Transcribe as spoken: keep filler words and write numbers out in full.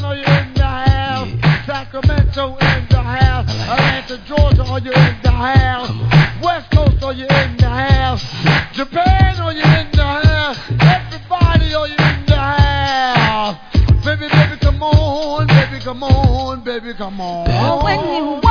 are you in the house? Sacramento in the house. Atlanta, Georgia, are you in the house? West Coast, are you in the house? Japan, are you in the house? Everybody, are you in the house? Baby, baby, come on, baby, come on, baby, come on. Oh, when you